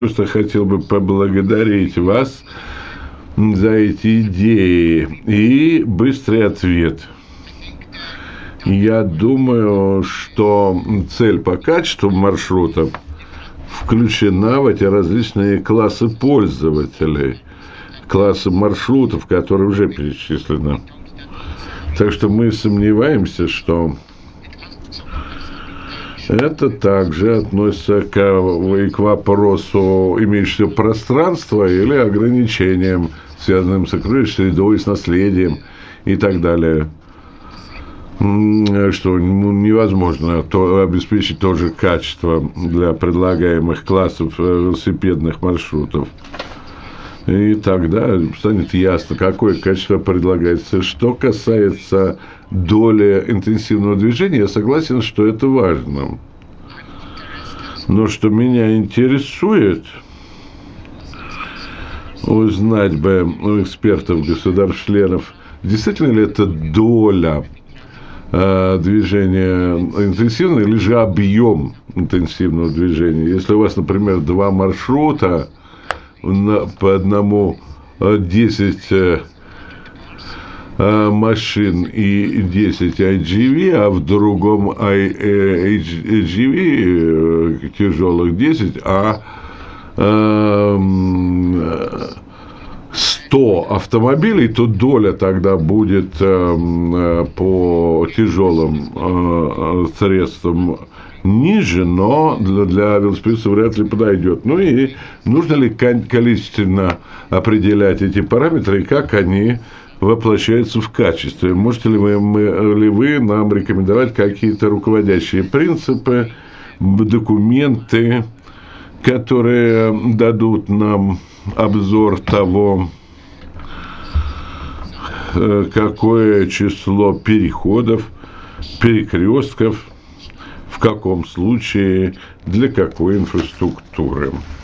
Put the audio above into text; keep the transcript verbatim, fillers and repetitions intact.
Просто хотел бы поблагодарить вас за эти идеи и быстрый ответ. Я думаю, что цель по качеству маршрута включена в эти различные классы пользователей, классы маршрутов, которые уже перечислены. Так что мы сомневаемся, что это также относится к, и к вопросу имеющего пространства или ограничениям, связанным с окружающей средой, с наследием и так далее. Что невозможно то, обеспечить то же качество для предлагаемых классов велосипедных маршрутов. И тогда станет ясно, какое качество предлагается. Что касается доли интенсивного движения, я согласен, что это важно. Но что меня интересует, узнать бы у экспертов государств-членов, действительно ли это доля э, движения интенсивного или же объем интенсивного движения. Если у вас, например, два маршрута, на, по одному десять машин и десять ай джи ви, а в другом ай джи ви тяжелых десять, а сто автомобилей, то доля тогда будет по тяжелым средствам ниже, но для, для велосипедистов вряд ли подойдет. Ну и нужно ли количественно определять эти параметры и как они воплощаются в качестве? Можете ли вы, мы, ли вы нам рекомендовать какие-то руководящие принципы, документы, которые дадут нам обзор того, какое число переходов, перекрестков, в каком случае, для какой инфраструктуры?